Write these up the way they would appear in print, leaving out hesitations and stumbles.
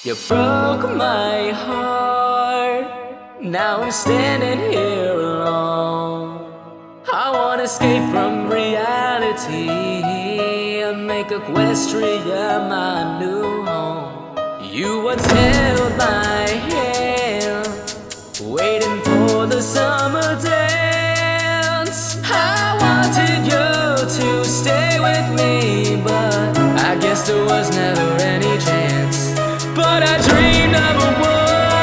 You broke my heart. Now I'm standing here alone. I wanna escape from reality and make Equestria my new home. You once held my hand, waiting for the summer dance. I wanted you to stay with me, but I guess there was never any chance. But I dreamed of a world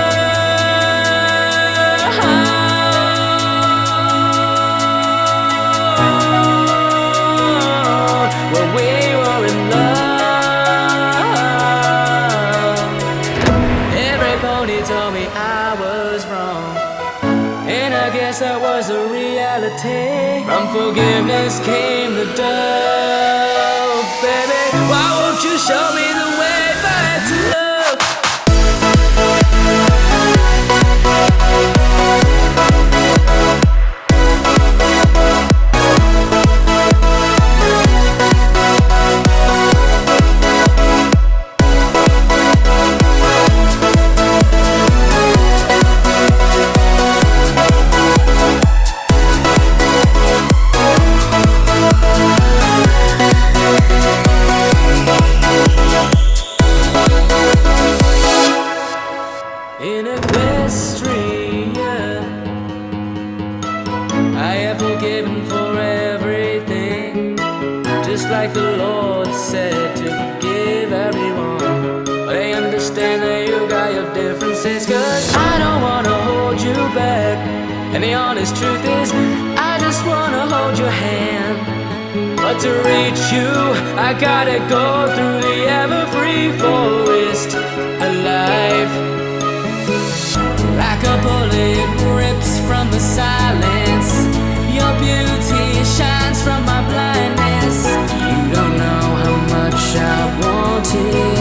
where we were in love. Every pony told me I was wrong, and I guess that was a reality. From forgiveness came the dove. Baby, why won't you show me the way back to love? In Equestria, I have forgiven for everything, just like the Lord said to forgive everyone. But I understand that you got your differences, 'cause I don't wanna hold you back. And the honest truth is, I just wanna hold your hand. But to reach you, I gotta go through the ever-free forest of life. Like a bullet rips from the silence, your beauty shines from my blindness. You don't know how much I want it.